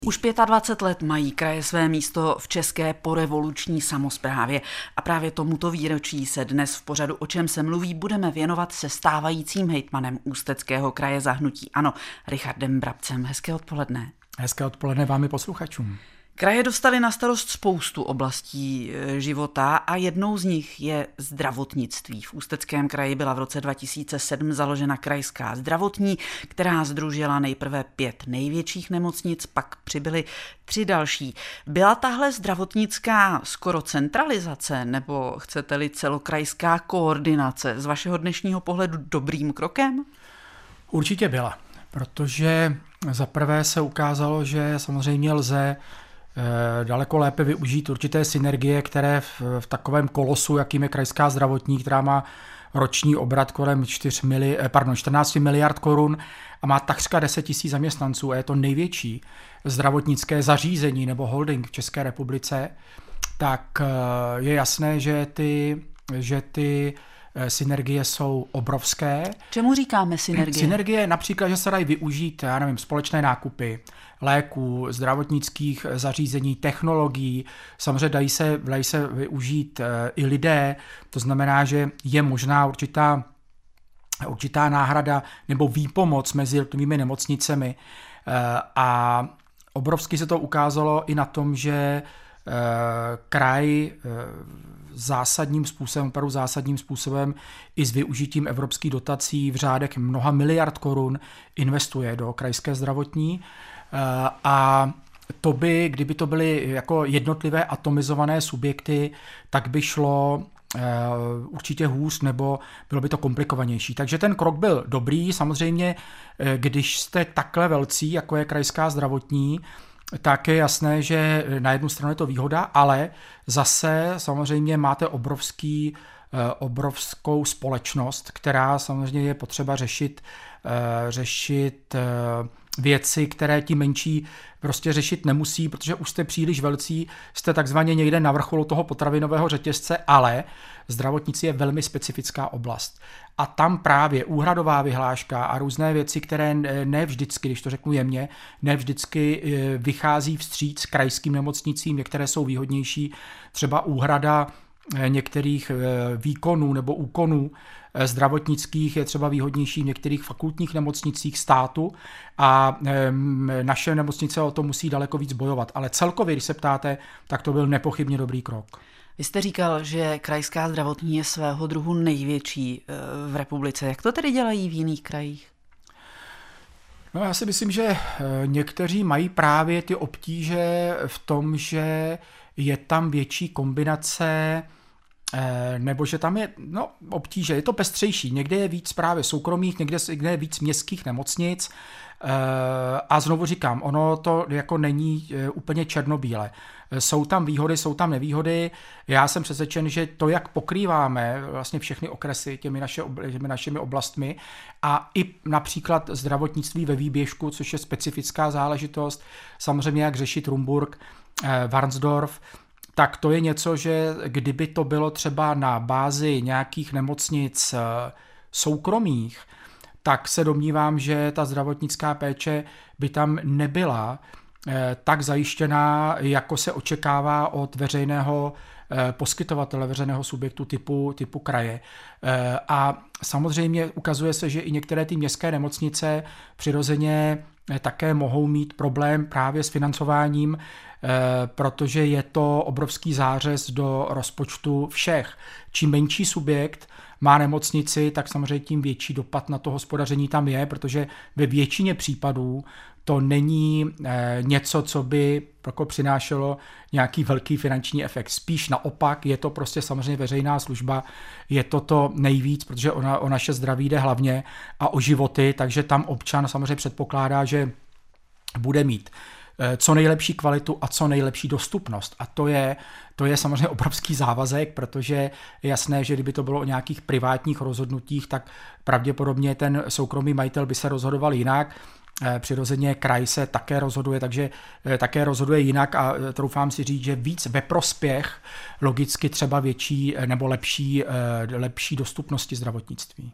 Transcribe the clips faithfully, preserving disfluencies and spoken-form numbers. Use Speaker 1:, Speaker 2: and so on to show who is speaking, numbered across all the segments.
Speaker 1: Už dvacet pět let mají kraje své místo v české porevoluční samosprávě a právě tomuto výročí se dnes v pořadu O čem se mluví budeme věnovat se stávajícím hejtmanem Ústeckého kraje za hnutí ANO Richardem Brabcem. Hezké odpoledne.
Speaker 2: Hezké odpoledne vám i posluchačům.
Speaker 1: Kraje dostali na starost spoustu oblastí života a jednou z nich je zdravotnictví. V Ústeckém kraji byla v roce dva tisíce sedm založena krajská zdravotní, která sdružila nejprve pět největších nemocnic, pak přibyly tři další. Byla tahle zdravotnická skoro centralizace, nebo chcete-li celokrajská koordinace z vašeho dnešního pohledu dobrým krokem?
Speaker 2: Určitě byla, protože za prvé se ukázalo, že samozřejmě lze daleko lépe využít určité synergie, které v, v takovém kolosu, jakým je krajská zdravotní, která má roční obrat kolem čtyř mili, pardon, čtrnáct miliard korun a má takřka deset tisíc zaměstnanců a je to největší zdravotnické zařízení nebo holding v České republice, tak je jasné, že ty, že ty synergie jsou obrovské.
Speaker 1: Čemu říkáme synergie?
Speaker 2: Synergie například, že se dají využít, já nevím, společné nákupy léků, zdravotnických zařízení, technologií, samozřejmě dají se, dají se využít i lidé, to znamená, že je možná určitá, určitá náhrada nebo výpomoc mezi jednotlivými nemocnicemi a obrovsky se to ukázalo i na tom, že kraj zásadním způsobem, opravdu zásadním způsobem i s využitím evropských dotací v řádech mnoha miliard korun investuje do krajské zdravotní a to by, kdyby to byly jako jednotlivé atomizované subjekty, tak by šlo určitě hůř nebo bylo by to komplikovanější. Takže ten krok byl dobrý, samozřejmě, když jste takhle velcí, jako je krajská zdravotní, tak je jasné, že na jednu stranu je to výhoda, ale zase samozřejmě máte obrovský, obrovskou společnost, která samozřejmě je potřeba řešit, řešit věci, které ti menší prostě řešit nemusí, protože už jste příliš velcí, jste takzvaně někde na vrcholu toho potravinového řetězce, ale zdravotnictví je velmi specifická oblast. A tam právě úhradová vyhláška a různé věci, které ne vždycky, když to řeknu jemně, ne vždycky vychází vstříc krajským nemocnicím, některé jsou výhodnější, třeba úhrada některých výkonů nebo úkonů zdravotnických je třeba výhodnější v některých fakultních nemocnicích státu a naše nemocnice o to musí daleko víc bojovat. Ale celkově, když se ptáte, tak to byl nepochybně dobrý krok.
Speaker 1: Vy jste říkal, že krajská zdravotní je svého druhu největší v republice. Jak to tedy dělají v jiných krajích?
Speaker 2: No, já si myslím, že někteří mají právě ty obtíže v tom, že je tam větší kombinace nebo že tam je no, obtíže, je to pestřejší, někde je víc právě soukromých, někde, někde je víc městských nemocnic a znovu říkám, ono to jako není úplně černobílé. Jsou tam výhody, jsou tam nevýhody, já jsem přesvědčen, že to, jak pokrýváme vlastně všechny okresy těmi, naše, těmi našimi oblastmi a i například zdravotnictví ve výběžku, což je specifická záležitost, samozřejmě jak řešit Rumburk, Varnsdorf, tak to je něco, že kdyby to bylo třeba na bázi nějakých nemocnic soukromých, tak se domnívám, že ta zdravotnická péče by tam nebyla tak zajištěná, jako se očekává od veřejného poskytovatele, veřejného subjektu typu, typu kraje. A samozřejmě ukazuje se, že i některé ty městské nemocnice přirozeně také mohou mít problém právě s financováním, protože je to obrovský zářez do rozpočtu všech. Čím menší subjekt má nemocnici, tak samozřejmě tím větší dopad na to hospodaření tam je, protože ve většině případů to není něco, co by jako přinášelo nějaký velký finanční efekt. Spíš naopak, je to prostě samozřejmě veřejná služba, je to to nejvíc, protože ona, o naše zdraví jde hlavně a o životy, takže tam občan samozřejmě předpokládá, že bude mít co nejlepší kvalitu a co nejlepší dostupnost. A to je, to je samozřejmě obrovský závazek, protože je jasné, že kdyby to bylo o nějakých privátních rozhodnutích, tak pravděpodobně ten soukromý majitel by se rozhodoval jinak. Přirozeně kraj se také rozhoduje, takže také rozhoduje jinak a troufám si říct, že víc ve prospěch logicky třeba větší nebo lepší, lepší dostupnosti zdravotnictví.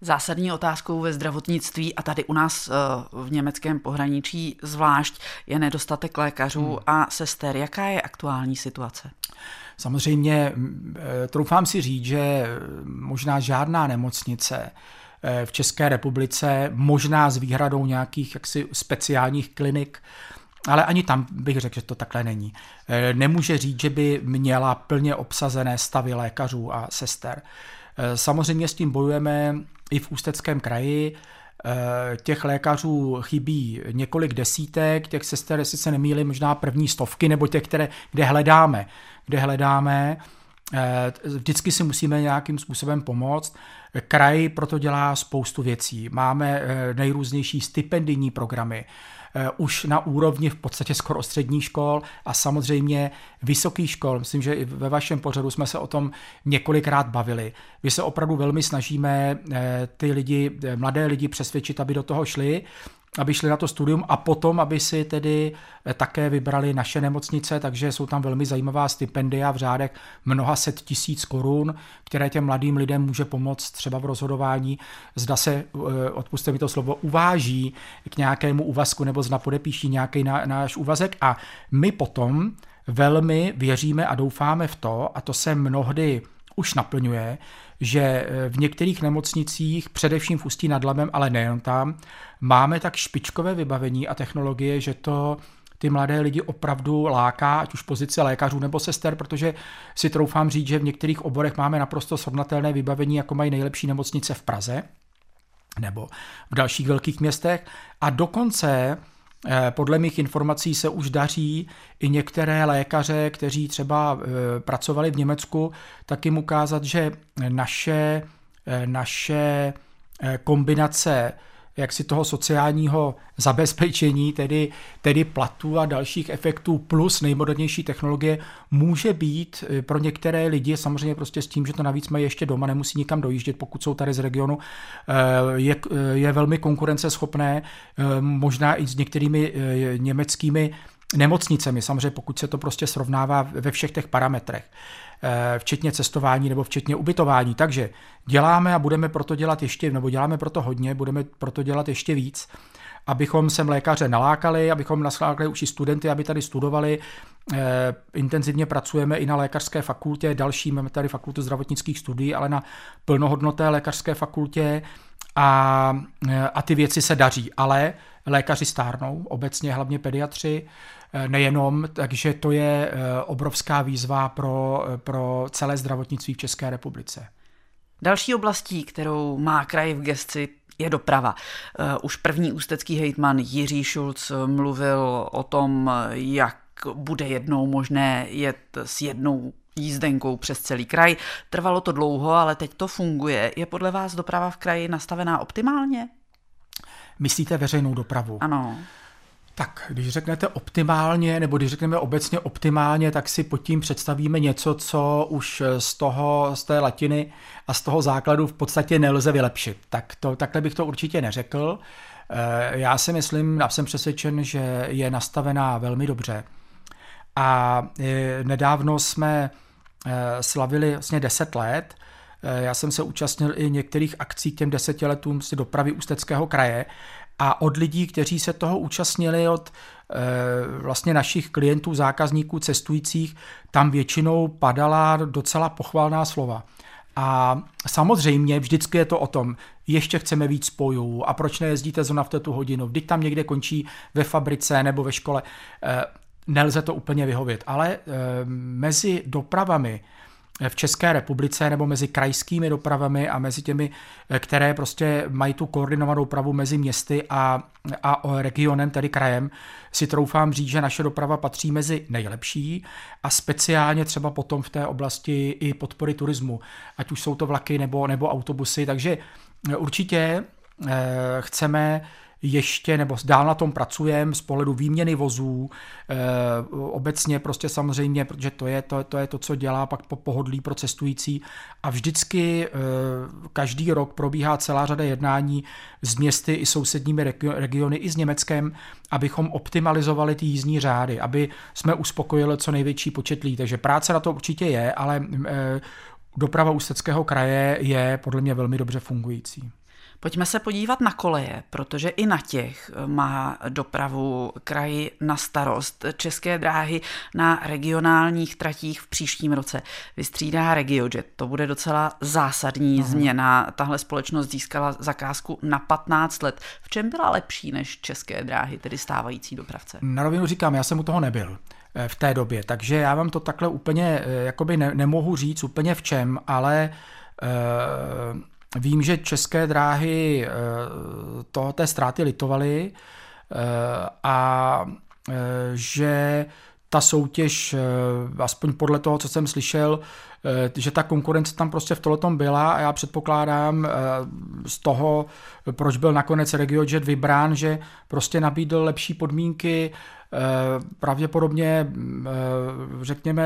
Speaker 1: Zásadní otázkou ve zdravotnictví a tady u nás v německém pohraničí zvlášť je nedostatek lékařů hmm. a sester. Jaká je aktuální situace?
Speaker 2: Samozřejmě troufám si říct, že možná žádná nemocnice v České republice, možná s výhradou nějakých jaksi speciálních klinik, ale ani tam bych řekl, že to takhle není. Nemůže říct, že by měla plně obsazené stavy lékařů a sester. Samozřejmě s tím bojujeme i v Ústeckém kraji. Těch lékařů chybí několik desítek, těch sester, jestli se nemýlím, možná první stovky, nebo těch, které, kde hledáme. Kde hledáme. Vždycky si musíme nějakým způsobem pomoct. Kraj proto dělá spoustu věcí. Máme nejrůznější stipendijní programy, už na úrovni v podstatě skoro středních škol a samozřejmě vysokých škol. Myslím, že i ve vašem pořadu jsme se o tom několikrát bavili. My se opravdu velmi snažíme ty lidi, mladé lidi přesvědčit, aby do toho šli, aby šli na to studium a potom, aby si tedy také vybrali naše nemocnice, takže jsou tam velmi zajímavá stipendia v řádech mnoha set tisíc korun, které těm mladým lidem může pomoct třeba v rozhodování, zda se, odpusťte mi to slovo, uváží k nějakému úvazku nebo zda podepíší nějaký náš úvazek a my potom velmi věříme a doufáme v to, a to se mnohdy už naplňuje, že v některých nemocnicích, především v Ústí nad Labem, ale nejen tam, máme tak špičkové vybavení a technologie, že to ty mladé lidi opravdu láká, ať už pozice lékařů nebo sester, protože si troufám říct, že v některých oborech máme naprosto srovnatelné vybavení, jako mají nejlepší nemocnice v Praze nebo v dalších velkých městech a dokonce podle mých informací se už daří i některé lékaře, kteří třeba pracovali v Německu, tak jim ukázat, že naše, naše kombinace jaksi toho sociálního zabezpečení, tedy, tedy platů a dalších efektů plus nejmodernější technologie může být pro některé lidi, samozřejmě prostě s tím, že to navíc mají ještě doma, nemusí nikam dojíždět, pokud jsou tady z regionu, je, je velmi konkurenceschopné, možná i s některými německými nemocnicemi, samozřejmě pokud se to prostě srovnává ve všech těch parametrech, včetně cestování nebo včetně ubytování. Takže děláme a budeme proto dělat ještě, nebo děláme proto hodně, budeme proto dělat ještě víc, abychom sem lékaře nalákali, abychom nalákali už i studenty, aby tady studovali. E, intenzivně pracujeme i na lékařské fakultě, další, máme tady fakultu zdravotnických studií, ale na plnohodnotné lékařské fakultě a, a ty věci se daří, ale lékaři stárnou, obecně hlavně pediatři, nejenom, takže to je obrovská výzva pro, pro celé zdravotnictví v České republice.
Speaker 1: Další oblastí, kterou má kraj v gesci, je doprava. Už první ústecký hejtman Jiří Šulc mluvil o tom, jak bude jednou možné jet s jednou jízdenkou přes celý kraj. Trvalo to dlouho, ale teď to funguje. Je podle vás doprava v kraji nastavená optimálně?
Speaker 2: Myslíte veřejnou dopravu?
Speaker 1: Ano.
Speaker 2: Tak, když řeknete optimálně, nebo když řekneme obecně optimálně, tak si pod tím představíme něco, co už z toho, z té latiny a z toho základu v podstatě nelze vylepšit. Tak to, takhle bych to určitě neřekl. Já si myslím, a jsem přesvědčen, že je nastavená velmi dobře. A nedávno jsme slavili vlastně deset let. Já jsem se účastnil i některých akcí k těm deseti letům z dopravy Ústeckého kraje a od lidí, kteří se toho účastnili, od e, vlastně našich klientů, zákazníků, cestujících, tam většinou padala docela pochvalná slova. A samozřejmě vždycky je to o tom, ještě chceme víc spojů a proč nejezdíte zrovna v tu hodinu, vždyť tam někde končí ve fabrice nebo ve škole. E, nelze to úplně vyhovět, ale e, mezi dopravami v České republice nebo mezi krajskými dopravami a mezi těmi, které prostě mají tu koordinovanou dopravu mezi městy a, a regionem, tedy krajem, si troufám říct, že naše doprava patří mezi nejlepší a speciálně třeba potom v té oblasti i podpory turismu, ať už jsou to vlaky nebo, nebo autobusy, takže určitě eh, chceme ještě, nebo dál na tom pracujeme z pohledu výměny vozů, e, obecně prostě samozřejmě, protože to je to, to je to, co dělá pak po pohodlí pro cestující a vždycky e, každý rok probíhá celá řada jednání s městy i sousedními regiony, i s Německem, abychom optimalizovali ty jízdní řády, aby jsme uspokojili co největší počet lidí, takže práce na to určitě je, ale e, doprava Ústeckého kraje je podle mě velmi dobře fungující.
Speaker 1: Pojďme se podívat na koleje, protože i na těch má dopravu kraj na starost. České dráhy na regionálních tratích v příštím roce vystřídá RegioJet. To bude docela zásadní Aha. změna. Tahle společnost získala zakázku na patnáct let. V čem byla lepší než České dráhy, tedy stávající dopravce?
Speaker 2: Na rovinu říkám, já jsem u toho nebyl v té době, takže já vám to takhle úplně jakoby ne, nemohu říct úplně v čem, ale uh, vím, že České dráhy toho té ztráty litovaly a že ta soutěž, aspoň podle toho, co jsem slyšel, že ta konkurence tam prostě v tohletom byla a já předpokládám z toho, proč byl nakonec RegioJet vybrán, že prostě nabídl lepší podmínky, pravděpodobně, řekněme,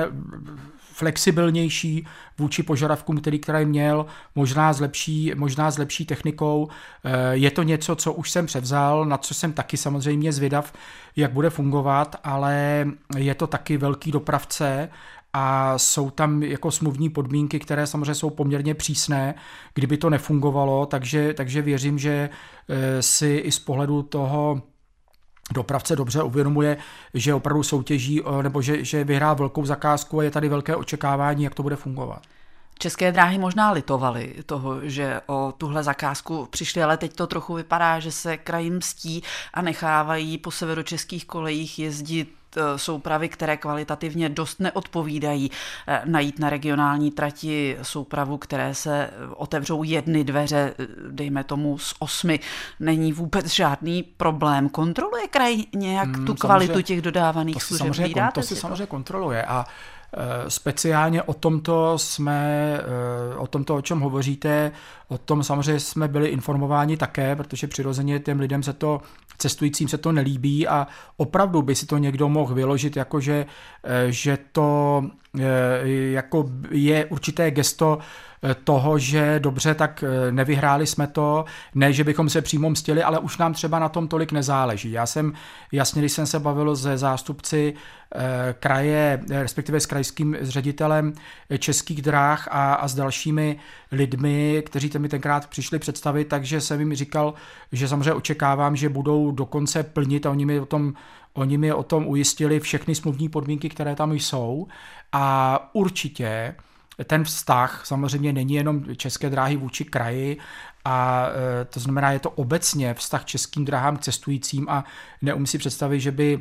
Speaker 2: flexibilnější vůči požadavkům, který kraj měl, možná s lepší, možná s lepší technikou. Je to něco, co už jsem převzal, na co jsem taky samozřejmě zvědav, jak bude fungovat, ale je to taky velký dopravce a jsou tam jako smluvní podmínky, které samozřejmě jsou poměrně přísné, kdyby to nefungovalo, takže, takže věřím, že si i z pohledu toho dopravce dobře uvědomuje, že opravdu soutěží nebo že, že vyhrál velkou zakázku a je tady velké očekávání, jak to bude fungovat.
Speaker 1: České dráhy možná litovaly toho, že o tuhle zakázku přišli, ale teď to trochu vypadá, že se kraj mstí a nechávají po severočeských kolejích jezdit soupravy, které kvalitativně dost neodpovídají. Najít na regionální trati soupravu, které se otevřou jedny dveře, dejme tomu z osmi, není vůbec žádný problém. Kontroluje kraj nějak hmm, tu kvalitu těch dodávaných služeb?
Speaker 2: Samozřejmě, to si samozřejmě kontroluje a speciálně o tomto jsme, o tomto, o čem hovoříte, o tom samozřejmě jsme byli informováni také, protože přirozeně těm lidem se to, cestujícím se to nelíbí a opravdu by si to někdo mohl vyložit, jakože, že to jako je určité gesto toho, že dobře, tak nevyhráli jsme to, ne, že bychom se přímo mstili, ale už nám třeba na tom tolik nezáleží. Já jsem, jasně, když jsem se bavil se zástupci kraje, respektive s krajským ředitelem Českých dráh a, a s dalšími lidmi, kteří mi tenkrát přišli představit, takže jsem jim říkal, že samozřejmě očekávám, že budou dokonce plnit a oni mi o tom, oni mi o tom ujistili všechny smluvní podmínky, které tam jsou a určitě ten vztah samozřejmě není jenom České dráhy vůči kraji a to znamená, je to obecně vztah Českým dráhám k cestujícím a neumím si představit, že by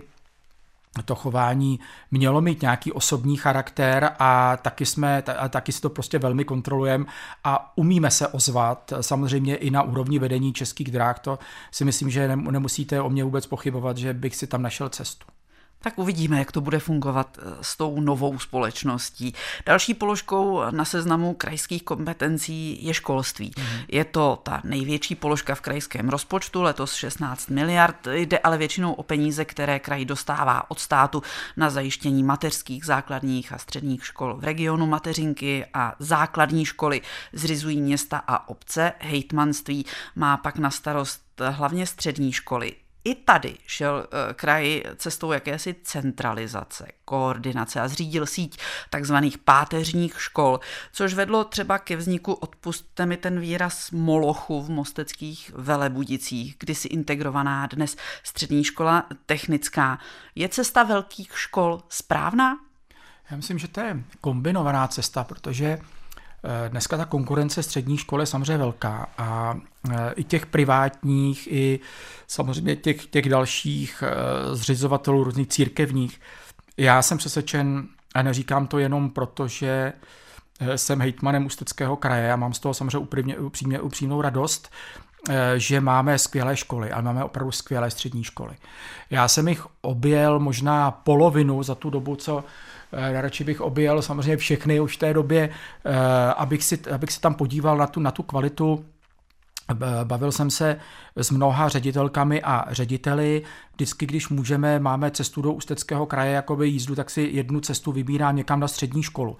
Speaker 2: to chování mělo mít nějaký osobní charakter a taky, jsme, a taky si to prostě velmi kontrolujeme a umíme se ozvat, samozřejmě i na úrovni vedení Českých dráh, to si myslím, že nemusíte o mě vůbec pochybovat, že bych si tam našel cestu.
Speaker 1: Tak uvidíme, jak to bude fungovat s tou novou společností. Další položkou na seznamu krajských kompetencí je školství. Mm. Je to ta největší položka v krajském rozpočtu, letos šestnáct miliard, jde ale většinou o peníze, které kraj dostává od státu na zajištění mateřských, základních a středních škol v regionu. Mateřinky a základní školy zřizují města a obce, hejtmanství má pak na starost hlavně střední školy. I tady šel kraj cestou jakési centralizace, koordinace a zřídil síť takzvaných páteřních škol, což vedlo třeba ke vzniku, odpusťte mi ten výraz, molochu v mosteckých Velebudicích, kdysi integrovaná, dnes střední škola technická. Je cesta velkých škol správná?
Speaker 2: Já myslím, že to je kombinovaná cesta, protože dneska ta konkurence střední školy je samozřejmě velká a i těch privátních, i samozřejmě těch, těch dalších zřizovatelů různých církevních. Já jsem přesvědčen, a neříkám to jenom proto, že jsem hejtmanem Ústeckého kraje a mám z toho samozřejmě upřímně, upřímně, upřímnou radost, že máme skvělé školy a máme opravdu skvělé střední školy. Já jsem jich objel možná polovinu za tu dobu, co radši bych objel samozřejmě všechny už v té době, abych si, abych si tam podíval na tu, na tu kvalitu. Bavil jsem se s mnoha ředitelkami a řediteli. Vždycky, když můžeme, máme cestu do Ústeckého kraje, jakoby jízdu, tak si jednu cestu vybírám někam na střední školu.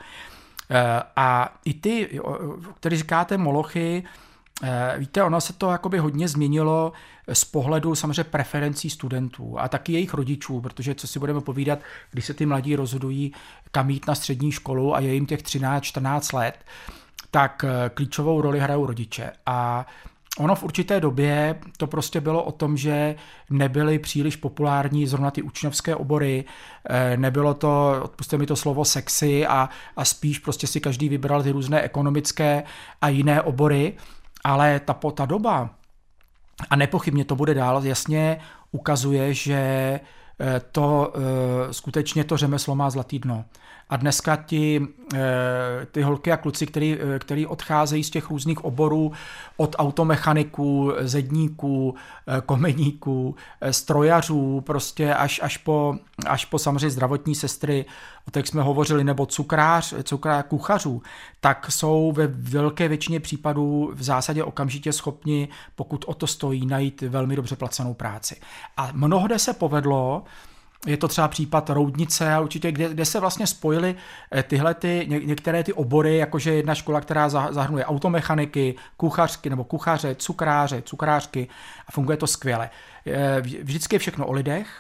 Speaker 2: A i ty, který říkáte molochy, víte, ono se to jakoby hodně změnilo z pohledu samozřejmě preferencí studentů a taky jejich rodičů, protože co si budeme povídat, když se ty mladí rozhodují, kam jít na střední školu a je jim těch třináct čtrnáct let, tak klíčovou roli hrajou rodiče. A ono v určité době to prostě bylo o tom, že nebyly příliš populární zrovna ty učňovské obory, nebylo to, odpusťte mi to slovo, sexy a, a spíš prostě si každý vybral ty různé ekonomické a jiné obory, ale ta, ta doba, a nepochybně to bude dál, jasně ukazuje, že to skutečně to řemeslo má zlatý dno. A dneska ti, ty holky a kluci, který, který odcházejí z těch různých oborů, od automechaniků, zedníků, komeníků, strojařů, prostě až, až, po, až po samozřejmě zdravotní sestry, o těch jsme hovořili, nebo cukrář, cukrář, kuchařů, tak jsou ve velké většině případů v zásadě okamžitě schopni, pokud o to stojí, najít velmi dobře placenou práci. A mnohde se povedlo, je to třeba případ Roudnice a určitě, kde, kde se vlastně spojily tyhle ty, ně, některé ty obory, jakože jedna škola, která zahrnuje automechaniky, kuchařky nebo kuchaře, cukráře, cukrářky a funguje to skvěle. Vždycky je všechno o lidech.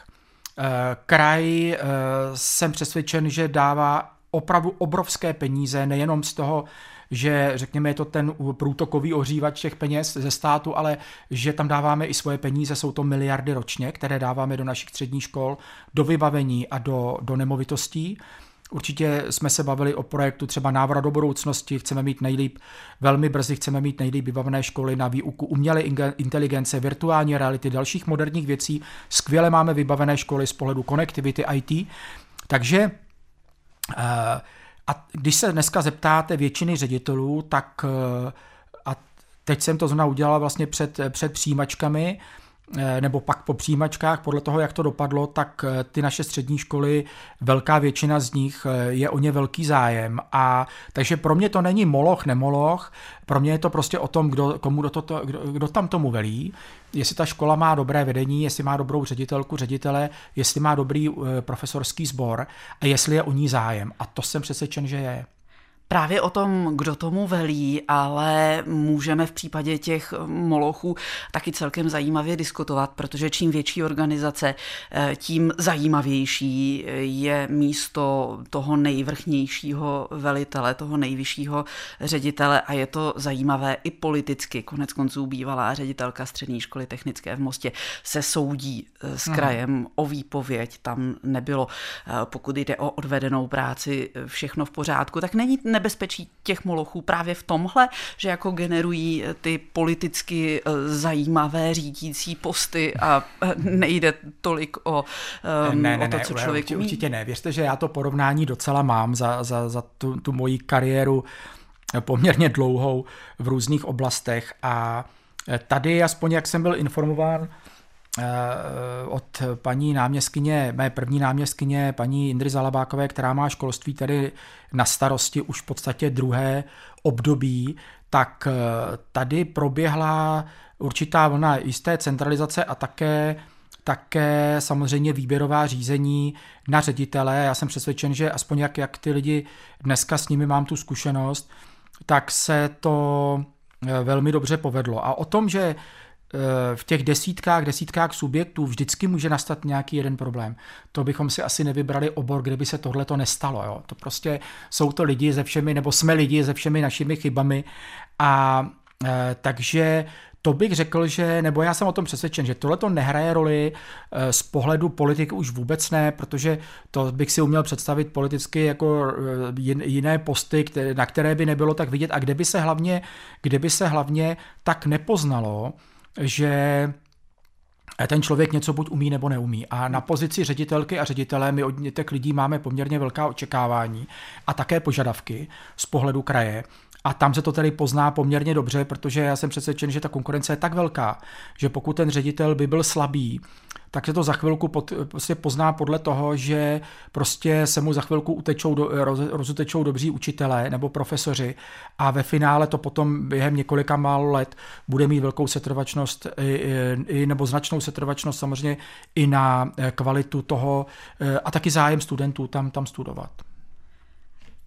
Speaker 2: Kraj jsem přesvědčen, že dává opravdu obrovské peníze, nejenom z toho, že řekněme je to ten průtokový ohřívač těch peněz ze státu, ale že tam dáváme i svoje peníze, jsou to miliardy ročně, které dáváme do našich středních škol, do vybavení a do, do nemovitostí. Určitě jsme se bavili o projektu třeba Návrat do budoucnosti, chceme mít nejlíp, velmi brzy chceme mít nejlíp vybavené školy na výuku umělé inteligence, virtuální reality, dalších moderních věcí. Skvěle máme vybavené školy z pohledu konektivity í té, takže uh, a když se dneska zeptáte většiny ředitelů, tak a teď jsem to zrovna udělala vlastně před, před přijímačkami, nebo pak po přijímačkách, podle toho, jak to dopadlo, tak ty naše střední školy, velká většina z nich je o ně velký zájem. A takže pro mě to není moloch, nemoloch, pro mě je to prostě o tom, kdo, komu do to, kdo, kdo tam tomu velí, jestli ta škola má dobré vedení, jestli má dobrou ředitelku, ředitele, jestli má dobrý uh, profesorský sbor a jestli je o ní zájem. A to jsem přesvědčen, že je.
Speaker 1: Právě o tom, kdo tomu velí, ale můžeme v případě těch molochů taky celkem zajímavě diskutovat, protože čím větší organizace, tím zajímavější je místo toho nejvrchnějšího velitele, toho nejvyššího ředitele a je to zajímavé i politicky. Konec konců bývalá ředitelka střední školy technické v Mostě se soudí s krajem hmm. o výpověď, tam nebylo, pokud jde o odvedenou práci, všechno v pořádku, tak není nebezpečí těch molochů právě v tomhle, že jako generují ty politicky zajímavé řídící posty a nejde tolik o, um,
Speaker 2: ne, ne,
Speaker 1: o to,
Speaker 2: ne,
Speaker 1: co
Speaker 2: ne,
Speaker 1: člověk
Speaker 2: určitě,
Speaker 1: umí.
Speaker 2: Určitě ne. Věřte, že já to porovnání docela mám za, za, za tu, tu moji kariéru poměrně dlouhou v různých oblastech a tady, aspoň jak jsem byl informován od paní náměstkyně, mé první náměstkyně, paní Indry Zalabákové, která má školství tady na starosti už v podstatě druhé období, tak tady proběhla určitá vlna jisté centralizace a také, také samozřejmě výběrová řízení na ředitele. Já jsem přesvědčen, že aspoň jak, jak ty lidi dneska s nimi mám tu zkušenost, tak se to velmi dobře povedlo. A o tom, že v těch desítkách, desítkách subjektů vždycky může nastat nějaký jeden problém. To bychom si asi nevybrali obor, kde by se tohleto nestalo. Jo? To prostě jsou to lidi se všemi, nebo jsme lidi se všemi našimi chybami a e, takže to bych řekl, že, nebo já jsem o tom přesvědčen, že tohleto nehraje roli e, z pohledu politiky už vůbec ne, protože to bych si uměl představit politicky jako e, jiné posty, které, na které by nebylo tak vidět a kde by se hlavně, kde by se hlavně tak nepoznalo, že ten člověk něco buď umí nebo neumí. A na pozici ředitelky a ředitele my od těch lidí máme poměrně velká očekávání a také požadavky z pohledu kraje. A tam se to tedy pozná poměrně dobře, protože já jsem přesvědčen, že ta konkurence je tak velká, že pokud ten ředitel by byl slabý, tak se to za chvilku pod, prostě pozná podle toho, že prostě se mu za chvilku utečou do, roz, rozutečou dobří učitelé nebo profesoři a ve finále to potom během několika málo let bude mít velkou setrvačnost i, i, nebo značnou setrvačnost samozřejmě i na kvalitu toho a taky zájem studentů tam, tam studovat.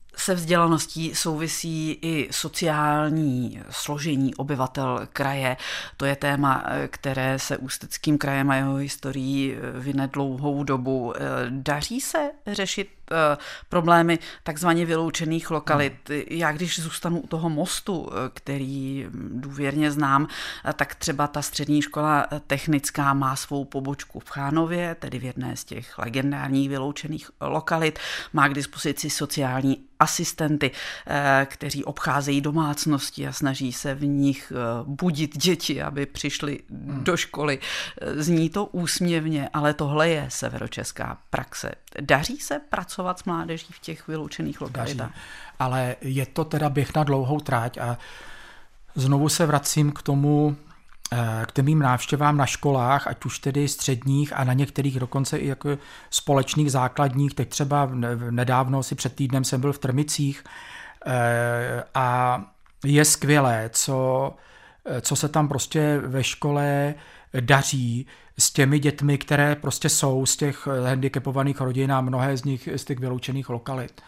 Speaker 1: Se vzdělaností souvisí i sociální složení obyvatel kraje. To je téma, které se Ústeckým krajem a jeho historií vyne dlouhou dobu. Daří se řešit problémy takzvaně vyloučených lokalit? Já když zůstanu u toho mostu, který důvěrně znám, tak třeba ta střední škola technická má svou pobočku v Chánově, tedy v jedné z těch legendárních vyloučených lokalit, má k dispozici sociální asistenty, kteří obcházejí domácnosti a snaží se v nich budit děti, aby přišli hmm. do školy. Zní to úsměvně, ale tohle je severočeská praxe. Daří se pracovat s mládeží v těch vyloučených lokalitách?
Speaker 2: Daří, ale je to teda běh na dlouhou tráť a znovu se vracím k tomu, k těm mým návštěvám na školách, ať už tedy středních a na některých dokonce i jako společných základních. Teď třeba nedávno, si před týdnem jsem byl v Trmicích a je skvělé, co, co se tam prostě ve škole daří s těmi dětmi, které prostě jsou z těch handicapovaných rodin a mnohé z nich z těch vyloučených lokalit.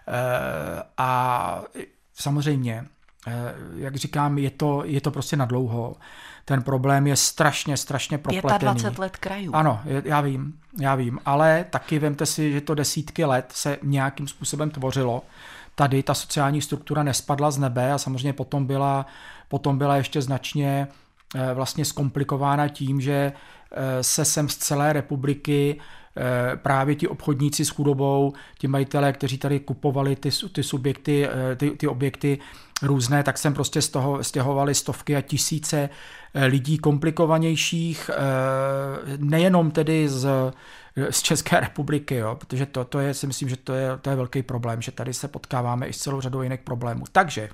Speaker 2: A samozřejmě, jak říkám, je to, je to prostě nadlouho. Ten problém je strašně, strašně propletený.
Speaker 1: dvacet pět let krajů.
Speaker 2: Ano, já vím, já vím, ale taky vemte si, že to desítky let se nějakým způsobem tvořilo. Tady ta sociální struktura nespadla z nebe a samozřejmě potom byla, potom byla ještě značně vlastně zkomplikována tím, že se sem z celé republiky právě ti obchodníci s chudobou, ti majitelé, kteří tady kupovali ty, ty subjekty, ty, ty objekty různé, tak sem prostě z toho stěhovali stovky a tisíce lidí komplikovanějších, nejenom tedy z, z České republiky, jo, protože to, to je, si myslím, že to je, to je velký problém, že tady se potkáváme i s celou řadou jiných problémů. Takže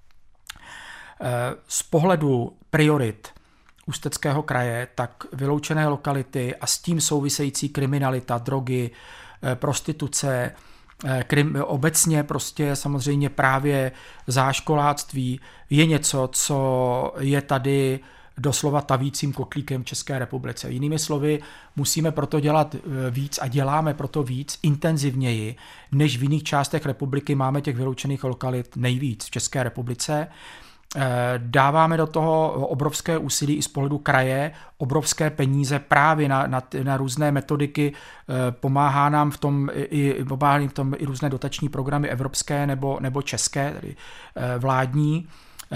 Speaker 2: z pohledu priorit Ústeckého kraje, tak vyloučené lokality a s tím související kriminalita, drogy, prostituce, krim, obecně prostě samozřejmě právě záškoláctví je něco, co je tady doslova tavícím kotlíkem v České republice. Jinými slovy, musíme proto dělat víc a děláme proto víc, intenzivněji, než v jiných částech republiky máme těch vyloučených lokalit nejvíc v České republice. Dáváme do toho obrovské úsilí i z pohledu kraje, obrovské peníze právě na, na, na různé metodiky, pomáhá nám v tom i, pomáhá v tom i různé dotační programy evropské nebo, nebo české, tedy vládní.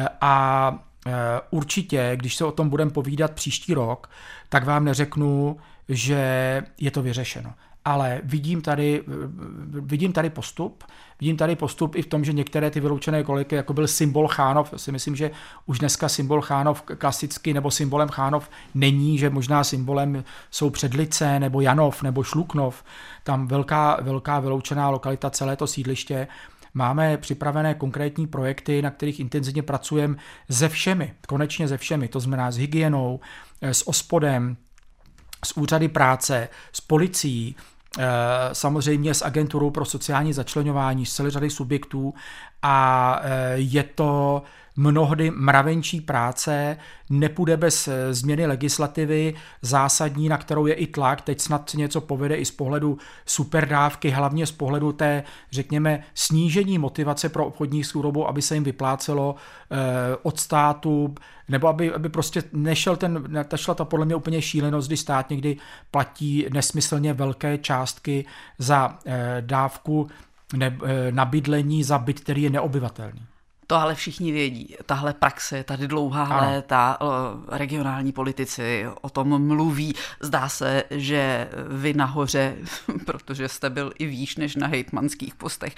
Speaker 2: A určitě, když se o tom budeme povídat příští rok, tak vám neřeknu, že je to vyřešeno. Ale vidím tady, vidím tady postup, vidím tady postup i v tom, že některé ty vyloučené koliky, jako byl symbol Chánov, si myslím, že už dneska symbol Chánov klasicky nebo symbolem Chánov není, že možná symbolem jsou Předlice nebo Janov nebo Šluknov, tam velká, velká vyloučená lokalita, celé to sídliště. Máme připravené konkrétní projekty, na kterých intenzivně pracujeme se všemi, konečně se všemi, to znamená s hygienou, s OSPODem, s úřady práce, s policií, samozřejmě s agenturou pro sociální začleňování, z celé řady subjektů a je to mnohdy mravenčí práce, nepůjde bez změny legislativy zásadní, na kterou je i tlak, teď snad něco povede i z pohledu superdávky, hlavně z pohledu té, řekněme, snížení motivace pro obchodní s chudobou, aby se jim vyplácelo eh, od státu, nebo aby, aby prostě nešel ten, nešla ta podle mě úplně šílenost, kdy stát někdy platí nesmyslně velké částky za eh, dávku ne, eh, na bydlení za byt, který je neobyvatelný.
Speaker 1: To ale všichni vědí. Tahle praxe je tady dlouhá ano. léta, regionální politici o tom mluví. Zdá se, že vy nahoře, protože jste byl i výš než na hejtmanských postech,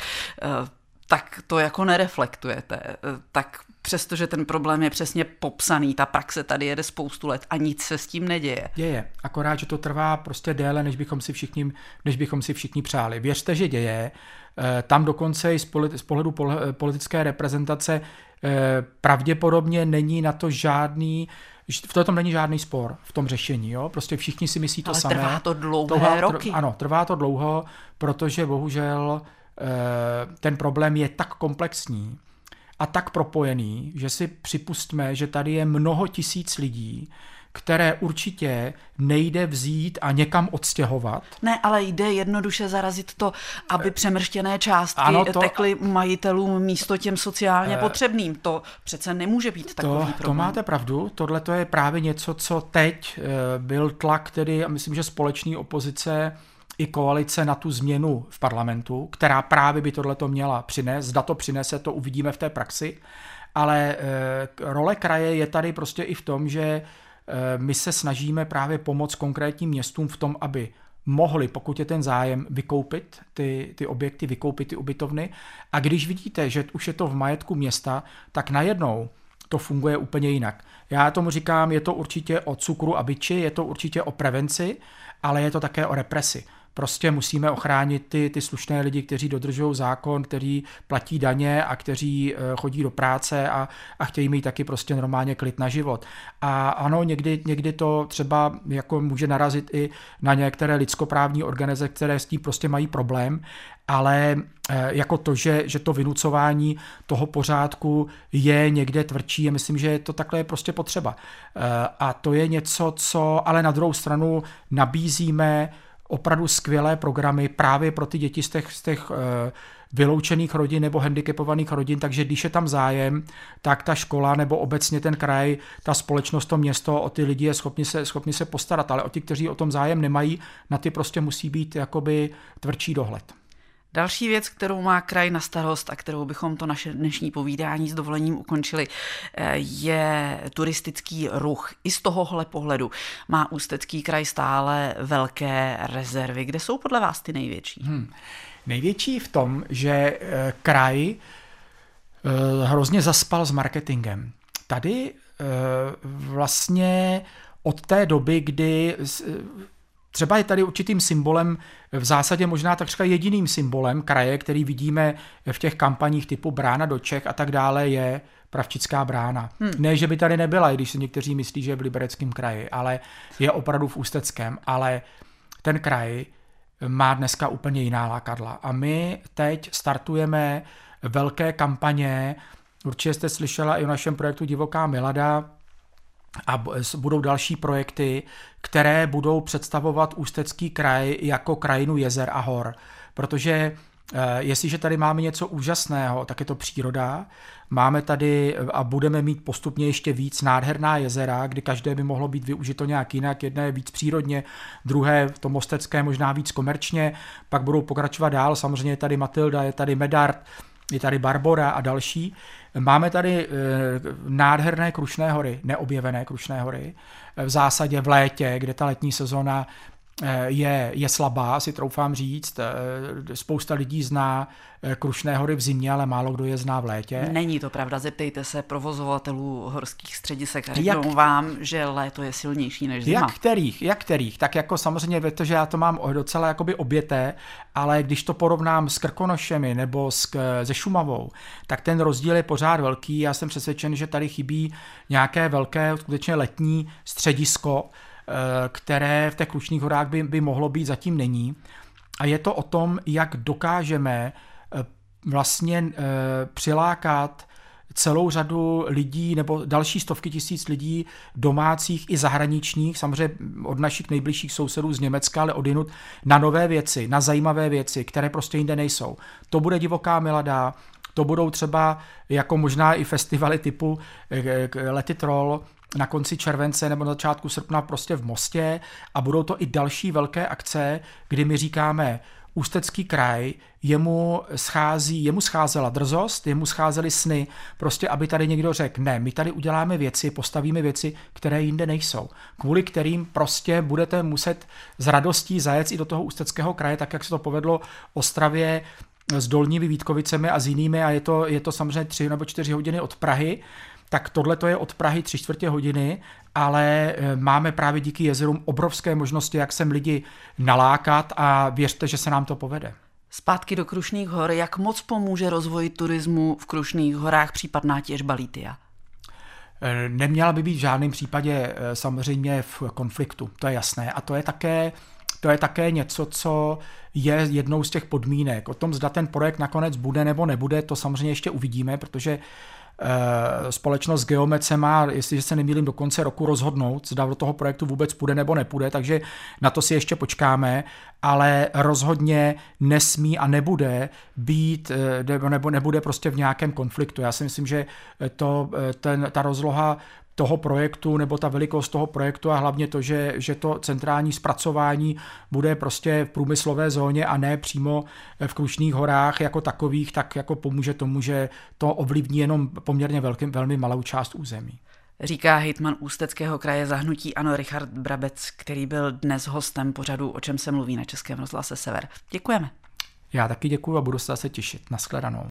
Speaker 1: tak to jako nereflektujete. Tak přestože ten problém je přesně popsaný, ta praxe tady jede spoustu let a nic se s tím neděje.
Speaker 2: Děje, akorát, že to trvá prostě déle, než bychom si všichni, než bychom si všichni přáli. Věřte, že děje. Tam dokonce i z pohledu politické reprezentace pravděpodobně není na to žádný, v tom není žádný spor v tom řešení. Jo? Prostě všichni si myslí to
Speaker 1: Ale
Speaker 2: samé.
Speaker 1: trvá to dlouhé
Speaker 2: trvá,
Speaker 1: roky.
Speaker 2: Ano, trvá to dlouho, protože bohužel ten problém je tak komplexní a tak propojený, že si připustme, že tady je mnoho tisíc lidí, které určitě nejde vzít a někam odstěhovat.
Speaker 1: Ne, ale jde jednoduše zarazit to, aby přemrštěné částky ano, to, tekly majitelům místo těm sociálně potřebným. To přece nemůže být takový
Speaker 2: to,
Speaker 1: problém.
Speaker 2: To máte pravdu. Tohle to je právě něco, co teď byl tlak, tedy, a myslím, že společný opozice i koalice na tu změnu v parlamentu, která právě by tohleto měla přinést. Zda to přinese, to uvidíme v té praxi. Ale e, role kraje je tady prostě i v tom, že e, my se snažíme právě pomoct konkrétním městům v tom, aby mohli, pokud je ten zájem, vykoupit ty, ty objekty, vykoupit ty ubytovny. A když vidíte, že už je to v majetku města, tak najednou to funguje úplně jinak. Já tomu říkám, je to určitě o cukru a biči, je to určitě o prevenci, ale je to také o represi. Prostě musíme ochránit ty, ty slušné lidi, kteří dodržují zákon, kteří platí daně a kteří chodí do práce a, a chtějí mít taky prostě normálně klid na život. A ano, někdy, někdy to třeba jako může narazit i na některé lidskoprávní organizace, které s tím prostě mají problém, ale jako to, že, že to vynucování toho pořádku je někde tvrdší, myslím, že to takhle je prostě potřeba. A to je něco, co ale na druhou stranu nabízíme opravdu skvělé programy právě pro ty děti z těch, z těch uh, vyloučených rodin nebo handicapovaných rodin, takže když je tam zájem, tak ta škola nebo obecně ten kraj, ta společnost, to město o ty lidi je schopni se, schopni se postarat, ale o ti, kteří o tom zájem nemají, na ty prostě musí být jakoby tvrdší dohled.
Speaker 1: Další věc, kterou má kraj na starost a kterou bychom to naše dnešní povídání s dovolením ukončili, je turistický ruch. I z tohohle pohledu má Ústecký kraj stále velké rezervy. Kde jsou podle vás ty největší? Hmm.
Speaker 2: Největší v tom, že kraj hrozně zaspal s marketingem. Tady vlastně od té doby, kdy třeba je tady určitým symbolem, v zásadě možná takřka jediným symbolem kraje, který vidíme v těch kampaních typu Brána do Čech a tak dále, je Pravčická brána. Hmm. Ne, že by tady nebyla, i když si někteří myslí, že je v Libereckém kraji, ale je opravdu v Ústeckém. Ale ten kraj má dneska úplně jiná lákadla. A my teď startujeme velké kampaně, určitě jste slyšela i o našem projektu Divoká Milada, a budou další projekty, které budou představovat Ústecký kraj jako krajinu jezer a hor. Protože jestliže tady máme něco úžasného, tak je to příroda. Máme tady a budeme mít postupně ještě víc nádherná jezera, kdy každé by mohlo být využito nějak jinak. Jedné je víc přírodně, druhé v tom Mostecké možná víc komerčně, pak budou pokračovat dál. Samozřejmě je tady Matilda, je tady Medard, je tady Barbora a další. Máme tady e, nádherné Krušné hory, neobjevené Krušné hory, v zásadě v létě, kde ta letní sezóna e, je, je slabá, si troufám říct. E, spousta lidí zná Krušné hory v zimě, ale málo kdo je zná v létě.
Speaker 1: Není to pravda, zeptejte se provozovatelů horských středisek a řeknou jak, vám, že léto je silnější než zima.
Speaker 2: Jak kterých, jak kterých, tak jako samozřejmě víte, že já to mám docela jakoby oběté, ale když to porovnám s Krkonošemi nebo s, se Šumavou, tak ten rozdíl je pořád velký. Já jsem přesvědčen, že tady chybí nějaké velké, skutečně letní středisko, které v těch Krušných horách by, by mohlo být, zatím není. A je to o tom, jak dokážeme vlastně e, přilákat celou řadu lidí nebo další stovky tisíc lidí domácích i zahraničních, samozřejmě od našich nejbližších sousedů z Německa, ale odinut na nové věci, na zajímavé věci, které prostě jinde nejsou. To bude Divoká Milada, to budou třeba jako možná i festivaly typu Let It Roll na konci července nebo na začátku srpna prostě v Mostě a budou to i další velké akce, kdy my říkáme, Ústecký kraj, jemu schází, jemu scházela drzost, jemu scházely sny, prostě aby tady někdo řekl, ne, my tady uděláme věci, postavíme věci, které jinde nejsou, kvůli kterým prostě budete muset s radostí zajet i do toho Ústeckého kraje, tak jak se to povedlo Ostravě s Dolními Vítkovicemi a s jinými a je to, je to samozřejmě tři nebo čtyři hodiny od Prahy, tak tohle to je od Prahy tři čtvrtě hodiny, ale máme právě díky jezerům obrovské možnosti, jak sem lidi nalákat a věřte, že se nám to povede.
Speaker 1: Zpátky do Krušných hor, jak moc pomůže rozvoji turismu v Krušných horách případná těžba litia?
Speaker 2: Neměla by být v žádném případě samozřejmě v konfliktu, to je jasné. A to je také, to je také něco, co je jednou z těch podmínek. O tom, zda ten projekt nakonec bude nebo nebude, to samozřejmě ještě uvidíme, protože společnost Geomet se má, jestliže se nemýlím, do konce roku rozhodnout, zda do toho projektu vůbec půjde nebo nepůjde, takže na to si ještě počkáme, ale rozhodně nesmí a nebude být, nebo nebude prostě v nějakém konfliktu. Já si myslím, že to, ten, ta rozloha toho projektu nebo ta velikost toho projektu a hlavně to, že, že to centrální zpracování bude prostě v průmyslové zóně a ne přímo v Krušných horách jako takových, tak jako pomůže tomu, že to ovlivní jenom poměrně velký, velmi malou část území.
Speaker 1: Říká hejtman Ústeckého kraje za hnutí ANO Richard Brabec, který byl dnes hostem pořadu O čem se mluví na Českém rozhlase Sever. Děkujeme.
Speaker 2: Já taky děkuju a budu se zase těšit. Nashledanou.